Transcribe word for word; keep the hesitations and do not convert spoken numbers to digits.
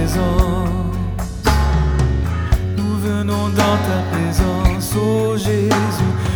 présence. Nous venons dans ta présence, ô Jésus.